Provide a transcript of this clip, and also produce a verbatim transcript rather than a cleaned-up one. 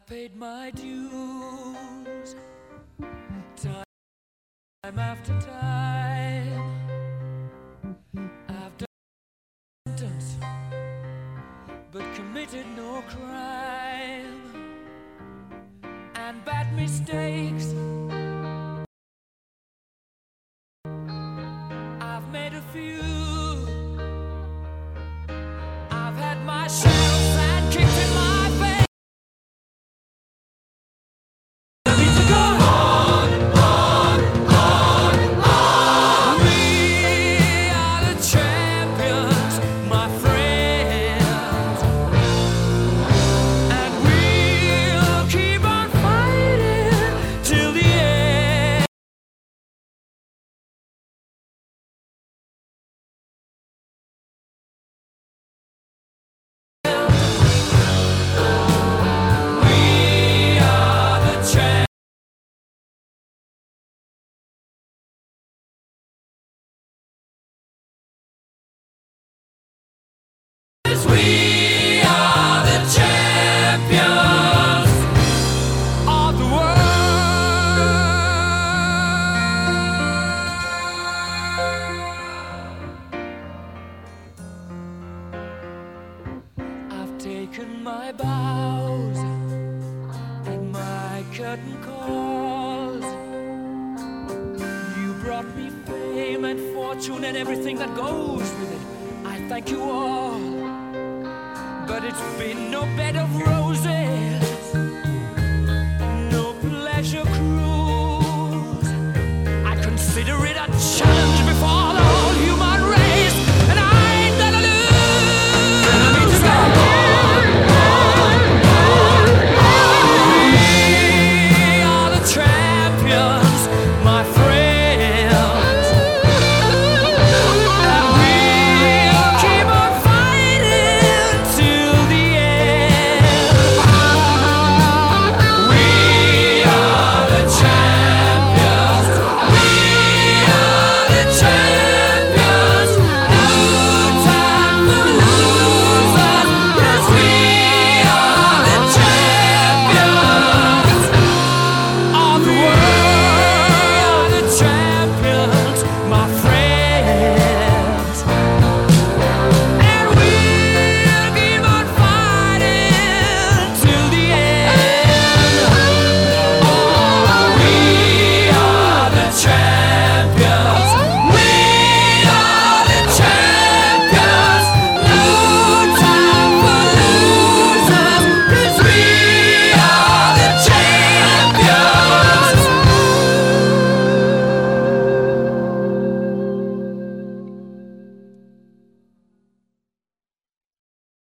I've paid my dues, time after time. I've done sentence, but committed no crime. And bad mistakes, I've made a few. I've had my share of sand kicked in my face. We are the champions of the world. I've taken my bows and my curtain calls. You brought me fame and fortune and everything that goes with it. I thank you all. But it's been no bed of roses.